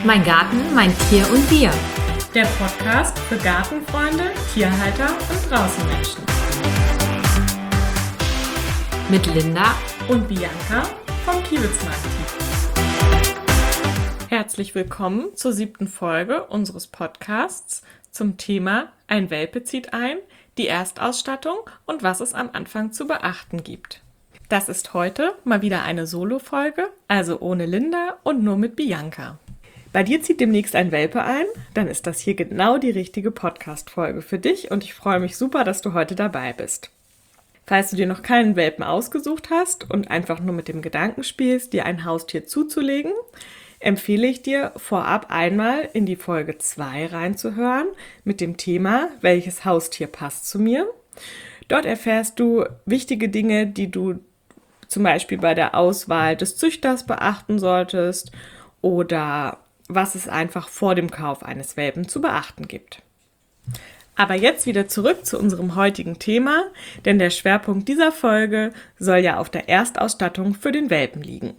Mein Garten, mein Tier und wir. Der Podcast für Gartenfreunde, Tierhalter und Draußenmenschen. Mit Linda und Bianca vom Kiewitzmarkt. Herzlich willkommen zur 7. Folge unseres Podcasts zum Thema Ein Welpe zieht ein, die Erstausstattung und was es am Anfang zu beachten gibt. Das ist heute mal wieder eine Solo-Folge, also ohne Linda und nur mit Bianca. Bei dir zieht demnächst ein Welpe ein, dann ist das hier genau die richtige Podcast-Folge für dich und ich freue mich super, dass du heute dabei bist. Falls du dir noch keinen Welpen ausgesucht hast und einfach nur mit dem Gedanken spielst, dir ein Haustier zuzulegen, empfehle ich dir vorab einmal in die Folge 2 reinzuhören mit dem Thema, welches Haustier passt zu mir. Dort erfährst du wichtige Dinge, die du zum Beispiel bei der Auswahl des Züchters beachten solltest oder was es einfach vor dem Kauf eines Welpen zu beachten gibt. Aber jetzt wieder zurück zu unserem heutigen Thema, denn der Schwerpunkt dieser Folge soll ja auf der Erstausstattung für den Welpen liegen.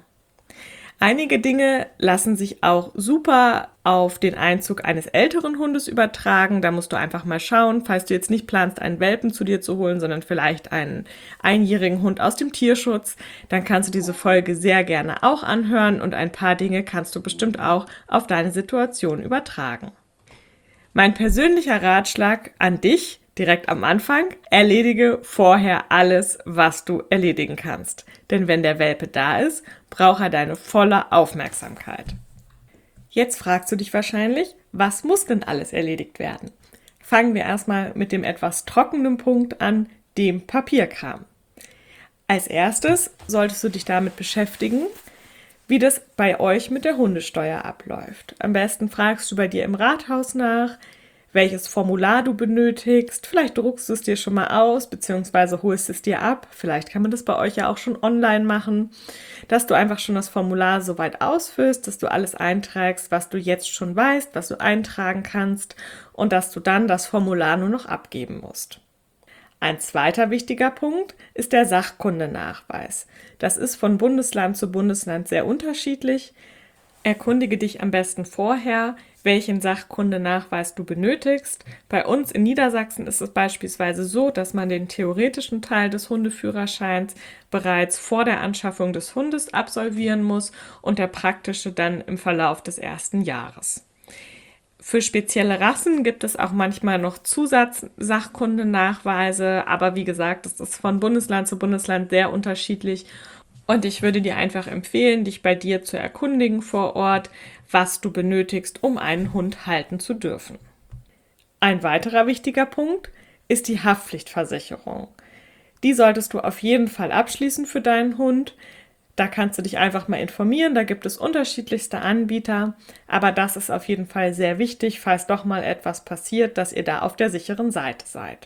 Einige Dinge lassen sich auch super auf den Einzug eines älteren Hundes übertragen. Da musst du einfach mal schauen, falls du jetzt nicht planst, einen Welpen zu dir zu holen, sondern vielleicht einen einjährigen Hund aus dem Tierschutz, dann kannst du diese Folge sehr gerne auch anhören und ein paar Dinge kannst du bestimmt auch auf deine Situation übertragen. Mein persönlicher Ratschlag an dich direkt am Anfang: erledige vorher alles, was du erledigen kannst. Denn wenn der Welpe da ist, braucht er deine volle Aufmerksamkeit. Jetzt fragst du dich wahrscheinlich, was muss denn alles erledigt werden? Fangen wir erstmal mit dem etwas trockenen Punkt an, dem Papierkram. Als erstes solltest du dich damit beschäftigen, wie das bei euch mit der Hundesteuer abläuft. Am besten fragst du bei dir im Rathaus nach, welches Formular du benötigst. Vielleicht druckst du es dir schon mal aus, beziehungsweise holst es dir ab. Vielleicht kann man das bei euch ja auch schon online machen, dass du einfach schon das Formular so weit ausfüllst, dass du alles einträgst, was du jetzt schon weißt, was du eintragen kannst und dass du dann das Formular nur noch abgeben musst. Ein zweiter wichtiger Punkt ist der Sachkundenachweis. Das ist von Bundesland zu Bundesland sehr unterschiedlich. Erkundige dich am besten vorher, welchen Sachkundenachweis du benötigst. Bei uns in Niedersachsen ist es beispielsweise so, dass man den theoretischen Teil des Hundeführerscheins bereits vor der Anschaffung des Hundes absolvieren muss und der praktische dann im Verlauf des ersten Jahres. Für spezielle Rassen gibt es auch manchmal noch Zusatzsachkundenachweise, aber wie gesagt, das ist von Bundesland zu Bundesland sehr unterschiedlich. Und ich würde dir einfach empfehlen, dich bei dir zu erkundigen vor Ort, was du benötigst, um einen Hund halten zu dürfen. Ein weiterer wichtiger Punkt ist die Haftpflichtversicherung. Die solltest du auf jeden Fall abschließen für deinen Hund. Da kannst du dich einfach mal informieren, da gibt es unterschiedlichste Anbieter, aber das ist auf jeden Fall sehr wichtig, falls doch mal etwas passiert, dass ihr da auf der sicheren Seite seid.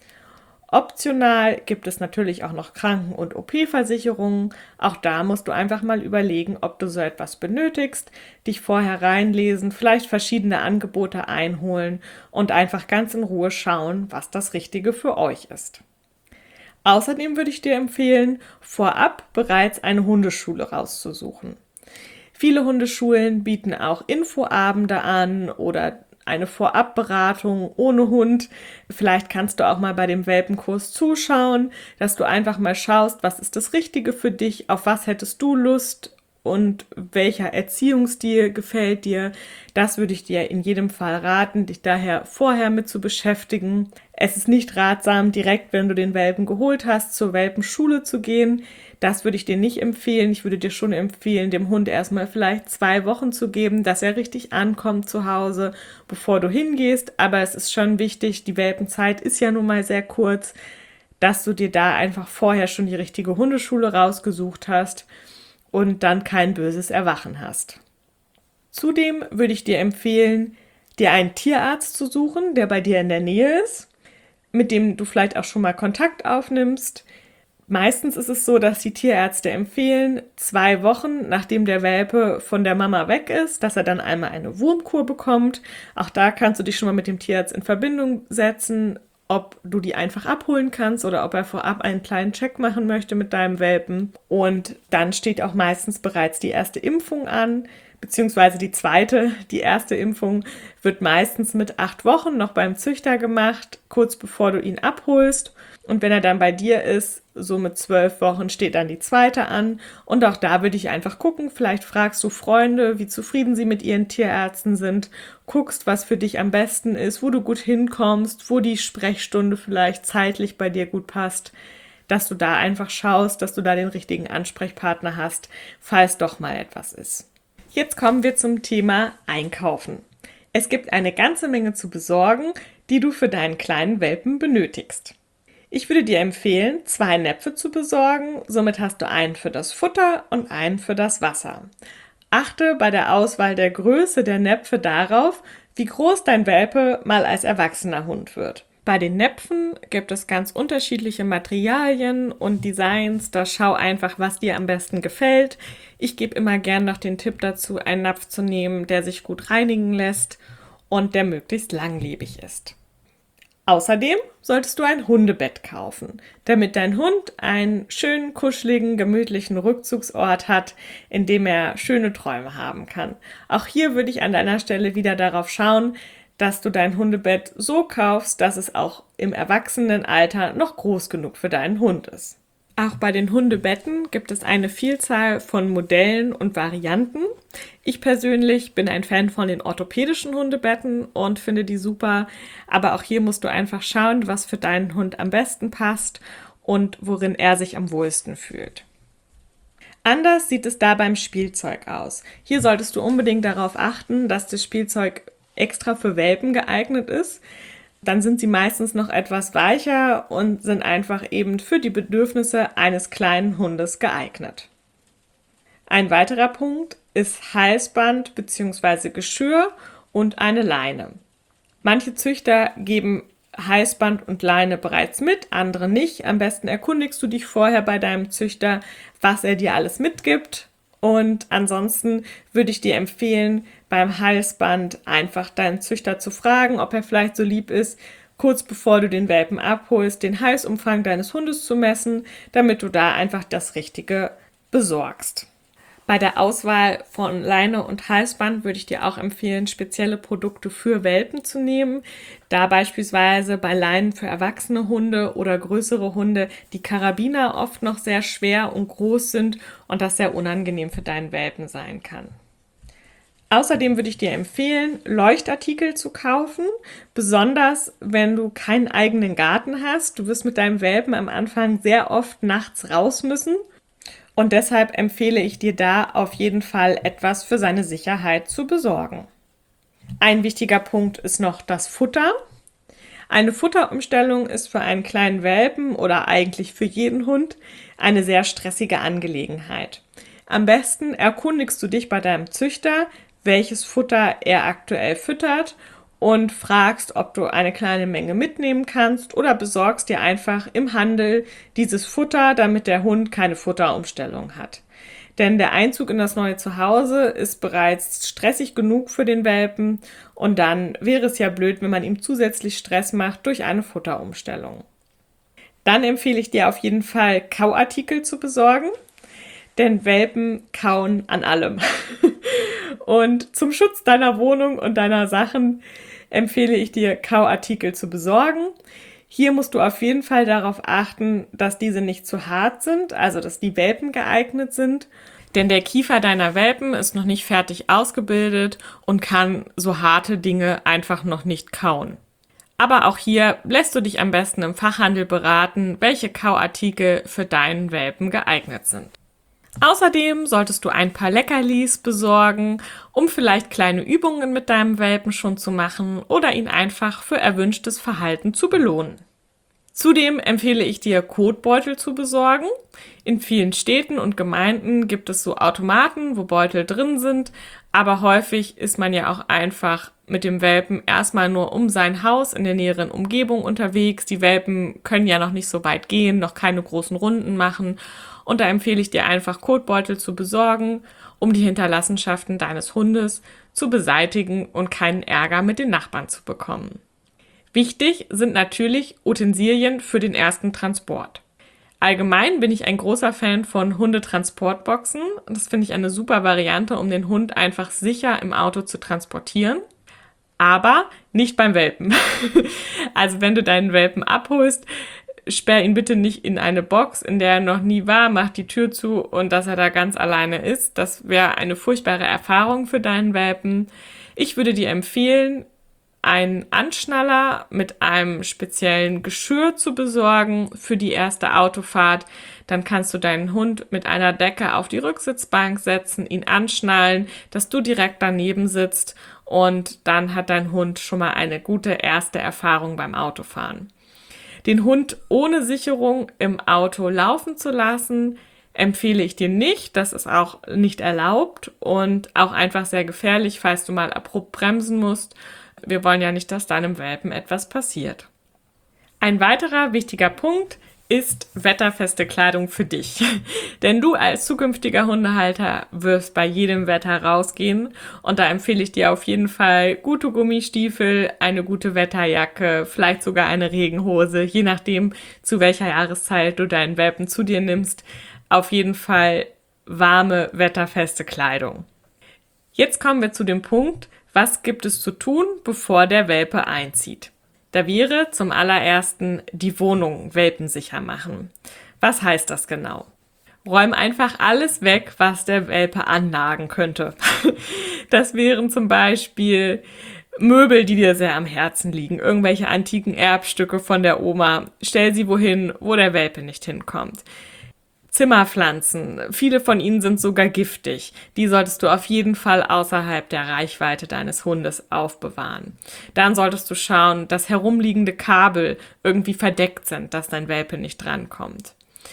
Optional gibt es natürlich auch noch Kranken- und OP-Versicherungen. Auch da musst du einfach mal überlegen, ob du so etwas benötigst, dich vorher reinlesen, vielleicht verschiedene Angebote einholen und einfach ganz in Ruhe schauen, was das Richtige für euch ist. Außerdem würde ich dir empfehlen, vorab bereits eine Hundeschule rauszusuchen. Viele Hundeschulen bieten auch Infoabende an oder eine Vorabberatung ohne Hund. Vielleicht kannst du auch mal bei dem Welpenkurs zuschauen, dass du einfach mal schaust, was ist das Richtige für dich, auf was hättest du Lust und welcher Erziehungsstil gefällt dir. Das würde ich dir in jedem Fall raten, dich daher vorher mit zu beschäftigen. Es ist nicht ratsam, direkt, wenn du den Welpen geholt hast, zur Welpenschule zu gehen. Das würde ich dir nicht empfehlen. Ich würde dir schon empfehlen, dem Hund erstmal vielleicht 2 Wochen zu geben, dass er richtig ankommt zu Hause, bevor du hingehst. Aber es ist schon wichtig, die Welpenzeit ist ja nun mal sehr kurz, dass du dir da einfach vorher schon die richtige Hundeschule rausgesucht hast und dann kein böses Erwachen hast. Zudem würde ich dir empfehlen, dir einen Tierarzt zu suchen, der bei dir in der Nähe ist, mit dem du vielleicht auch schon mal Kontakt aufnimmst. Meistens ist es so, dass die Tierärzte empfehlen, 2 Wochen, nachdem der Welpe von der Mama weg ist, dass er dann einmal eine Wurmkur bekommt. Auch da kannst du dich schon mal mit dem Tierarzt in Verbindung setzen, ob du die einfach abholen kannst oder ob er vorab einen kleinen Check machen möchte mit deinem Welpen. Und dann steht auch meistens bereits die erste Impfung an. beziehungsweise die erste Impfung wird meistens mit 8 Wochen noch beim Züchter gemacht, kurz bevor du ihn abholst. Und wenn er dann bei dir ist, so mit 12 Wochen steht dann die zweite an. Und auch da würde ich einfach gucken, vielleicht fragst du Freunde, wie zufrieden sie mit ihren Tierärzten sind, guckst, was für dich am besten ist, wo du gut hinkommst, wo die Sprechstunde vielleicht zeitlich bei dir gut passt, dass du da einfach schaust, dass du da den richtigen Ansprechpartner hast, falls doch mal etwas ist. Jetzt kommen wir zum Thema Einkaufen. Es gibt eine ganze Menge zu besorgen, die du für deinen kleinen Welpen benötigst. Ich würde dir empfehlen, 2 Näpfe zu besorgen, somit hast du einen für das Futter und einen für das Wasser. Achte bei der Auswahl der Größe der Näpfe darauf, wie groß dein Welpe mal als erwachsener Hund wird. Bei den Näpfen gibt es ganz unterschiedliche Materialien und Designs, da schau einfach, was dir am besten gefällt. Ich gebe immer gern noch den Tipp dazu, einen Napf zu nehmen, der sich gut reinigen lässt und der möglichst langlebig ist. Außerdem solltest du ein Hundebett kaufen, damit dein Hund einen schönen, kuscheligen, gemütlichen Rückzugsort hat, in dem er schöne Träume haben kann. Auch hier würde ich an deiner Stelle wieder darauf schauen, dass du dein Hundebett so kaufst, dass es auch im Erwachsenenalter noch groß genug für deinen Hund ist. Auch bei den Hundebetten gibt es eine Vielzahl von Modellen und Varianten. Ich persönlich bin ein Fan von den orthopädischen Hundebetten und finde die super, aber auch hier musst du einfach schauen, was für deinen Hund am besten passt und worin er sich am wohlsten fühlt. Anders sieht es da beim Spielzeug aus. Hier solltest du unbedingt darauf achten, dass das Spielzeug extra für Welpen geeignet ist. Dann sind sie meistens noch etwas weicher und sind einfach eben für die Bedürfnisse eines kleinen Hundes geeignet. Ein weiterer Punkt ist Halsband bzw. Geschirr und eine Leine. Manche Züchter geben Halsband und Leine bereits mit, andere nicht. Am besten erkundigst du dich vorher bei deinem Züchter, was er dir alles mitgibt. Und ansonsten würde ich dir empfehlen, beim Halsband einfach deinen Züchter zu fragen, ob er vielleicht so lieb ist, kurz bevor du den Welpen abholst, den Halsumfang deines Hundes zu messen, damit du da einfach das Richtige besorgst. Bei der Auswahl von Leine und Halsband würde ich dir auch empfehlen, spezielle Produkte für Welpen zu nehmen, da beispielsweise bei Leinen für erwachsene Hunde oder größere Hunde die Karabiner oft noch sehr schwer und groß sind und das sehr unangenehm für deinen Welpen sein kann. Außerdem würde ich dir empfehlen, Leuchtartikel zu kaufen, besonders wenn du keinen eigenen Garten hast. Du wirst mit deinem Welpen am Anfang sehr oft nachts raus müssen. Und deshalb empfehle ich dir da auf jeden Fall etwas für seine Sicherheit zu besorgen. Ein wichtiger Punkt ist noch das Futter. Eine Futterumstellung ist für einen kleinen Welpen oder eigentlich für jeden Hund eine sehr stressige Angelegenheit. Am besten erkundigst du dich bei deinem Züchter, welches Futter er aktuell füttert und fragst, ob du eine kleine Menge mitnehmen kannst oder besorgst dir einfach im Handel dieses Futter, damit der Hund keine Futterumstellung hat. Denn der Einzug in das neue Zuhause ist bereits stressig genug für den Welpen und dann wäre es ja blöd, wenn man ihm zusätzlich Stress macht durch eine Futterumstellung. Dann empfehle ich dir auf jeden Fall, Kauartikel zu besorgen, denn Welpen kauen an allem. Und zum Schutz deiner Wohnung und deiner Sachen empfehle ich dir, Kauartikel zu besorgen. Hier musst du auf jeden Fall darauf achten, dass diese nicht zu hart sind, also dass die Welpen geeignet sind. Denn der Kiefer deiner Welpen ist noch nicht fertig ausgebildet und kann so harte Dinge einfach noch nicht kauen. Aber auch hier lässt du dich am besten im Fachhandel beraten, welche Kauartikel für deinen Welpen geeignet sind. Außerdem solltest du ein paar Leckerlis besorgen, um vielleicht kleine Übungen mit deinem Welpen schon zu machen oder ihn einfach für erwünschtes Verhalten zu belohnen. Zudem empfehle ich dir, Kotbeutel zu besorgen. In vielen Städten und Gemeinden gibt es so Automaten, wo Beutel drin sind, aber häufig ist man ja auch einfach mit dem Welpen erstmal nur um sein Haus in der näheren Umgebung unterwegs. Die Welpen können ja noch nicht so weit gehen, noch keine großen Runden machen. Und da empfehle ich dir einfach, Kotbeutel zu besorgen, um die Hinterlassenschaften deines Hundes zu beseitigen und keinen Ärger mit den Nachbarn zu bekommen. Wichtig sind natürlich Utensilien für den ersten Transport. Allgemein bin ich ein großer Fan von Hundetransportboxen. Das finde ich eine super Variante, um den Hund einfach sicher im Auto zu transportieren. Aber nicht beim Welpen. Also wenn du deinen Welpen abholst, sperr ihn bitte nicht in eine Box, in der er noch nie war, mach die Tür zu und dass er da ganz alleine ist. Das wäre eine furchtbare Erfahrung für deinen Welpen. Ich würde dir empfehlen, einen Anschnaller mit einem speziellen Geschirr zu besorgen für die erste Autofahrt. Dann kannst du deinen Hund mit einer Decke auf die Rücksitzbank setzen, ihn anschnallen, dass du direkt daneben sitzt und dann hat dein Hund schon mal eine gute erste Erfahrung beim Autofahren. Den Hund ohne Sicherung im Auto laufen zu lassen, empfehle ich dir nicht. Das ist auch nicht erlaubt und auch einfach sehr gefährlich, falls du mal abrupt bremsen musst. Wir wollen ja nicht, dass deinem Welpen etwas passiert. Ein weiterer wichtiger Punkt ist wetterfeste Kleidung für dich. Denn du als zukünftiger Hundehalter wirst bei jedem Wetter rausgehen und da empfehle ich dir auf jeden Fall gute Gummistiefel, eine gute Wetterjacke, vielleicht sogar eine Regenhose, je nachdem, zu welcher Jahreszeit du deinen Welpen zu dir nimmst. Auf jeden Fall warme, wetterfeste Kleidung. Jetzt kommen wir zu dem Punkt, was gibt es zu tun, bevor der Welpe einzieht? Da wäre zum allerersten die Wohnung welpensicher machen. Was heißt das genau? Räum einfach alles weg, was der Welpe annagen könnte. Das wären zum Beispiel Möbel, die dir sehr am Herzen liegen, irgendwelche antiken Erbstücke von der Oma. Stell sie wohin, wo der Welpe nicht hinkommt. Zimmerpflanzen, viele von ihnen sind sogar giftig. Die solltest du auf jeden Fall außerhalb der Reichweite deines Hundes aufbewahren. Dann solltest du schauen, dass herumliegende Kabel irgendwie verdeckt sind, dass dein Welpe nicht drankommt.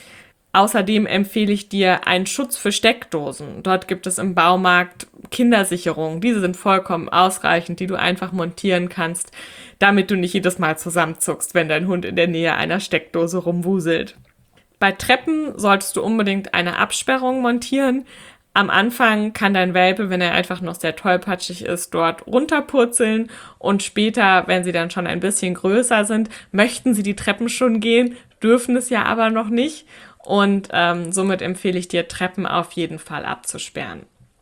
Außerdem empfehle ich dir einen Schutz für Steckdosen. Dort gibt es im Baumarkt Kindersicherungen. Diese sind vollkommen ausreichend, die du einfach montieren kannst, damit du nicht jedes Mal zusammenzuckst, wenn dein Hund in der Nähe einer Steckdose rumwuselt. Bei Treppen solltest du unbedingt eine Absperrung montieren. Am Anfang kann dein Welpe, wenn er einfach noch sehr tollpatschig ist, dort runterpurzeln und später, wenn sie dann schon ein bisschen größer sind, möchten sie die Treppen schon gehen, dürfen es ja aber noch nicht und somit empfehle ich dir, Treppen auf jeden Fall abzusperren.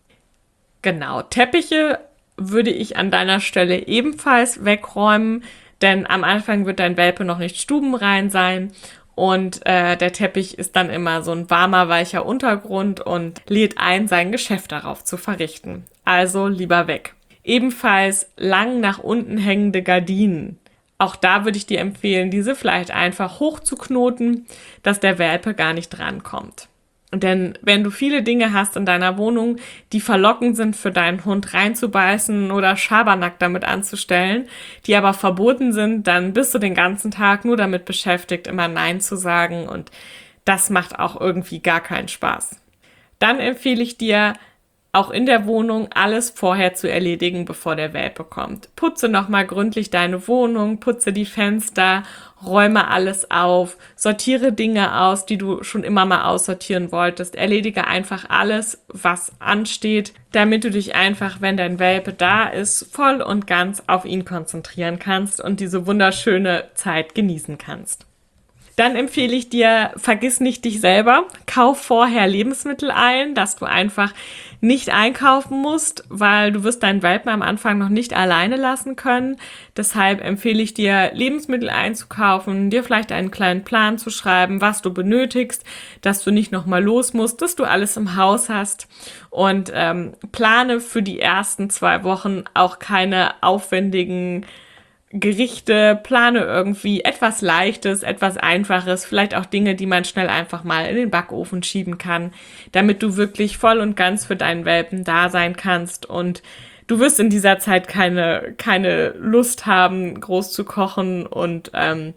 Genau, Teppiche würde ich an deiner Stelle ebenfalls wegräumen, denn am Anfang wird dein Welpe noch nicht stubenrein sein. Und der Teppich ist dann immer so ein warmer, weicher Untergrund und lädt ein, sein Geschäft darauf zu verrichten. Also lieber weg. Ebenfalls lang nach unten hängende Gardinen. Auch da würde ich dir empfehlen, diese vielleicht einfach hochzuknoten, dass der Welpe gar nicht drankommt. Denn wenn du viele Dinge hast in deiner Wohnung, die verlockend sind für deinen Hund reinzubeißen oder Schabernack damit anzustellen, die aber verboten sind, dann bist du den ganzen Tag nur damit beschäftigt, immer Nein zu sagen und das macht auch irgendwie gar keinen Spaß. Dann empfehle ich dir, auch in der Wohnung alles vorher zu erledigen, bevor der Welpe kommt. Putze nochmal gründlich deine Wohnung, putze die Fenster, räume alles auf, sortiere Dinge aus, die du schon immer mal aussortieren wolltest. Erledige einfach alles, was ansteht, damit du dich einfach, wenn dein Welpe da ist, voll und ganz auf ihn konzentrieren kannst und diese wunderschöne Zeit genießen kannst. Dann empfehle ich dir, vergiss nicht dich selber. Kauf vorher Lebensmittel ein, dass du einfach nicht einkaufen musst, weil du wirst deinen Welpen am Anfang noch nicht alleine lassen können. Deshalb empfehle ich dir, Lebensmittel einzukaufen, dir vielleicht einen kleinen Plan zu schreiben, was du benötigst, dass du nicht nochmal los musst, dass du alles im Haus hast und plane für die ersten 2 Wochen auch keine aufwendigen Gerichte, plane irgendwie etwas Leichtes, etwas Einfaches, vielleicht auch Dinge, die man schnell einfach mal in den Backofen schieben kann, damit du wirklich voll und ganz für deinen Welpen da sein kannst und du wirst in dieser Zeit keine Lust haben, groß zu kochen und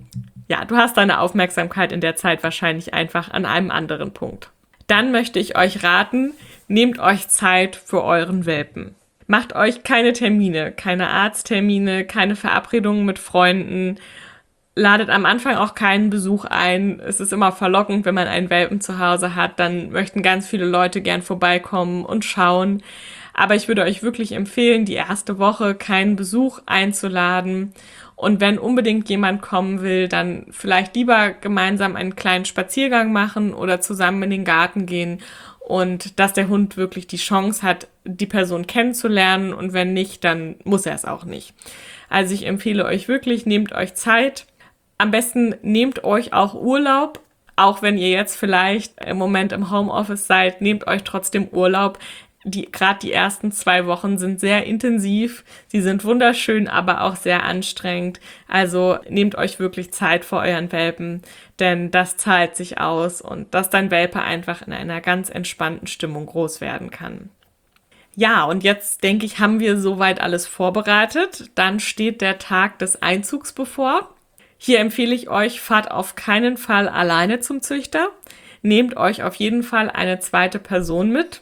du hast deine Aufmerksamkeit in der Zeit wahrscheinlich einfach an einem anderen Punkt. Dann möchte ich euch raten, nehmt euch Zeit für euren Welpen. Macht euch keine Termine, keine Arzttermine, keine Verabredungen mit Freunden. Ladet am Anfang auch keinen Besuch ein. Es ist immer verlockend, wenn man einen Welpen zu Hause hat. Dann möchten ganz viele Leute gern vorbeikommen und schauen. Aber ich würde euch wirklich empfehlen, die erste Woche keinen Besuch einzuladen Und wenn unbedingt jemand kommen will, dann vielleicht lieber gemeinsam einen kleinen Spaziergang machen oder zusammen in den Garten gehen und dass der Hund wirklich die Chance hat, die Person kennenzulernen und wenn nicht, dann muss er es auch nicht. Also ich empfehle euch wirklich, nehmt euch Zeit. Am besten nehmt euch auch Urlaub, auch wenn ihr jetzt vielleicht im Moment im Homeoffice seid, nehmt euch trotzdem Urlaub. Gerade die ersten 2 Wochen sind sehr intensiv, sie sind wunderschön, aber auch sehr anstrengend. Also nehmt euch wirklich Zeit für euren Welpen, denn das zahlt sich aus und dass dein Welpe einfach in einer ganz entspannten Stimmung groß werden kann. Ja, und jetzt denke ich, haben wir soweit alles vorbereitet. Dann steht der Tag des Einzugs bevor. Hier empfehle ich euch, fahrt auf keinen Fall alleine zum Züchter. Nehmt euch auf jeden Fall eine zweite Person mit.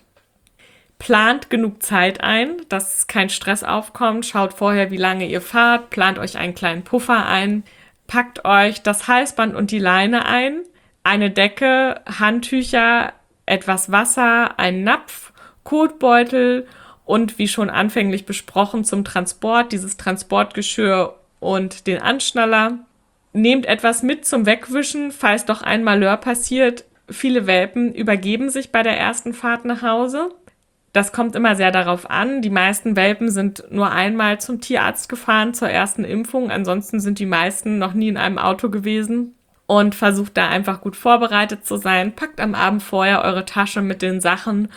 Plant genug Zeit ein, dass kein Stress aufkommt. Schaut vorher, wie lange ihr fahrt. Plant euch einen kleinen Puffer ein. Packt euch das Halsband und die Leine ein. Eine Decke, Handtücher, etwas Wasser, einen Napf, Kotbeutel und wie schon anfänglich besprochen zum Transport, dieses Transportgeschirr und den Anschnaller. Nehmt etwas mit zum Wegwischen, falls doch ein Malheur passiert. Viele Welpen übergeben sich bei der ersten Fahrt nach Hause. Das kommt immer sehr darauf an. Die meisten Welpen sind nur einmal zum Tierarzt gefahren zur ersten Impfung. Ansonsten sind die meisten noch nie in einem Auto gewesen. Und versucht da einfach gut vorbereitet zu sein. Packt am Abend vorher eure Tasche mit den Sachen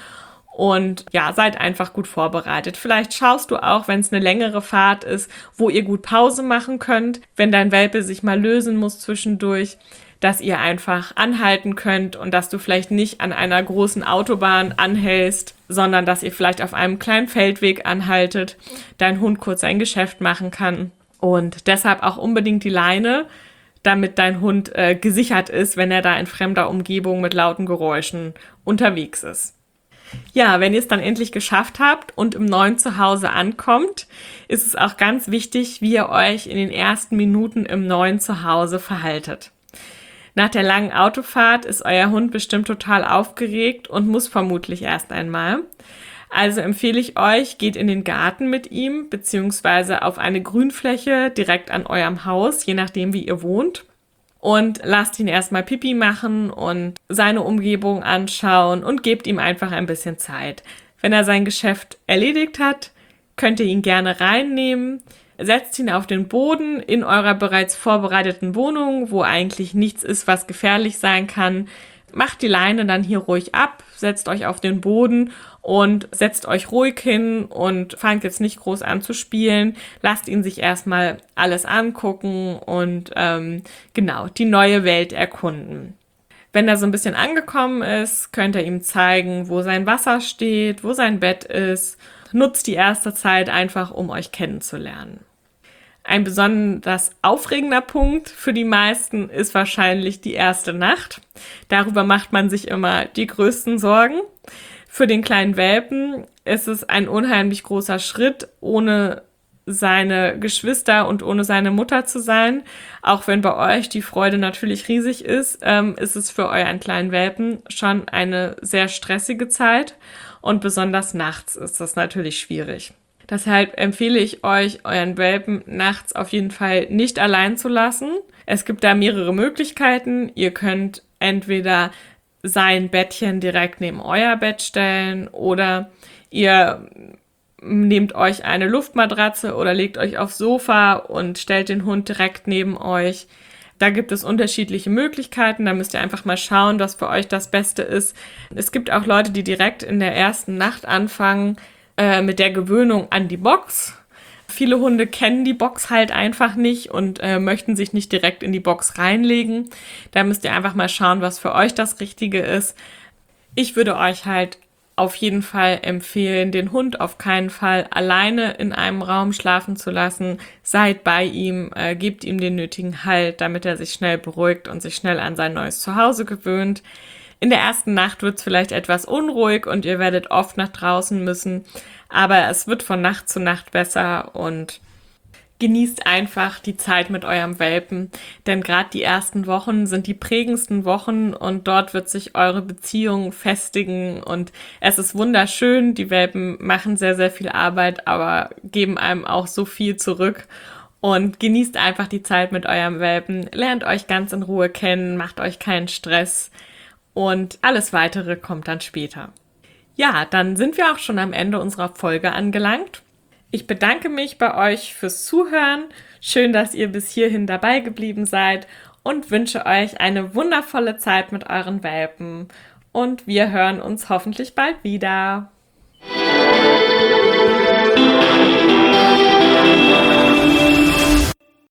und ja, seid einfach gut vorbereitet. Vielleicht schaust du auch, wenn es eine längere Fahrt ist, wo ihr gut Pause machen könnt, wenn dein Welpe sich mal lösen muss zwischendurch, dass ihr einfach anhalten könnt und dass du vielleicht nicht an einer großen Autobahn anhältst, sondern dass ihr vielleicht auf einem kleinen Feldweg anhaltet, dein Hund kurz ein Geschäft machen kann. Und deshalb auch unbedingt die Leine, damit dein Hund gesichert ist, wenn er da in fremder Umgebung mit lauten Geräuschen unterwegs ist. Ja, wenn ihr es dann endlich geschafft habt und im neuen Zuhause ankommt, ist es auch ganz wichtig, wie ihr euch in den ersten Minuten im neuen Zuhause verhaltet. Nach der langen Autofahrt ist euer Hund bestimmt total aufgeregt und muss vermutlich erst einmal. Also empfehle ich euch, geht in den Garten mit ihm, beziehungsweise auf eine Grünfläche direkt an eurem Haus, je nachdem wie ihr wohnt. Und lasst ihn erstmal Pipi machen und seine Umgebung anschauen und gebt ihm einfach ein bisschen Zeit. Wenn er sein Geschäft erledigt hat, könnt ihr ihn gerne reinnehmen, setzt ihn auf den Boden in eurer bereits vorbereiteten Wohnung, wo eigentlich nichts ist, was gefährlich sein kann. Macht die Leine dann hier ruhig ab, setzt euch auf den Boden und setzt euch ruhig hin und fangt jetzt nicht groß an zu spielen. Lasst ihn sich erstmal alles angucken und die neue Welt erkunden. Wenn er so ein bisschen angekommen ist, könnt ihr ihm zeigen, wo sein Wasser steht, wo sein Bett ist. Nutzt die erste Zeit einfach, um euch kennenzulernen. Ein besonders aufregender Punkt für die meisten ist wahrscheinlich die erste Nacht. Darüber macht man sich immer die größten Sorgen. Für den kleinen Welpen ist es ein unheimlich großer Schritt, ohne seine Geschwister und ohne seine Mutter zu sein. Auch wenn bei euch die Freude natürlich riesig ist, ist es für euren kleinen Welpen schon eine sehr stressige Zeit. Und besonders nachts ist das natürlich schwierig. Deshalb empfehle ich euch, euren Welpen nachts auf jeden Fall nicht allein zu lassen. Es gibt da mehrere Möglichkeiten. Ihr könnt entweder sein Bettchen direkt neben euer Bett stellen oder ihr nehmt euch eine Luftmatratze oder legt euch aufs Sofa und stellt den Hund direkt neben euch. Da gibt es unterschiedliche Möglichkeiten, da müsst ihr einfach mal schauen, was für euch das Beste ist. Es gibt auch Leute, die direkt in der ersten Nacht anfangen mit der Gewöhnung an die Box. Viele Hunde kennen die Box halt einfach nicht und möchten sich nicht direkt in die Box reinlegen. Da müsst ihr einfach mal schauen, was für euch das Richtige ist. Ich würde euch halt auf jeden Fall empfehlen, den Hund auf keinen Fall alleine in einem Raum schlafen zu lassen. Seid bei ihm, gebt ihm den nötigen Halt, damit er sich schnell beruhigt und sich schnell an sein neues Zuhause gewöhnt. In der ersten Nacht wird es vielleicht etwas unruhig und ihr werdet oft nach draußen müssen, aber es wird von Nacht zu Nacht besser und genießt einfach die Zeit mit eurem Welpen, denn gerade die ersten Wochen sind die prägendsten Wochen und dort wird sich eure Beziehung festigen und es ist wunderschön. Die Welpen machen sehr, sehr viel Arbeit, aber geben einem auch so viel zurück und genießt einfach die Zeit mit eurem Welpen, lernt euch ganz in Ruhe kennen, macht euch keinen Stress und alles Weitere kommt dann später. Ja, dann sind wir auch schon am Ende unserer Folge angelangt. Ich bedanke mich bei euch fürs Zuhören. Schön, dass ihr bis hierhin dabei geblieben seid und wünsche euch eine wundervolle Zeit mit euren Welpen. Und wir hören uns hoffentlich bald wieder.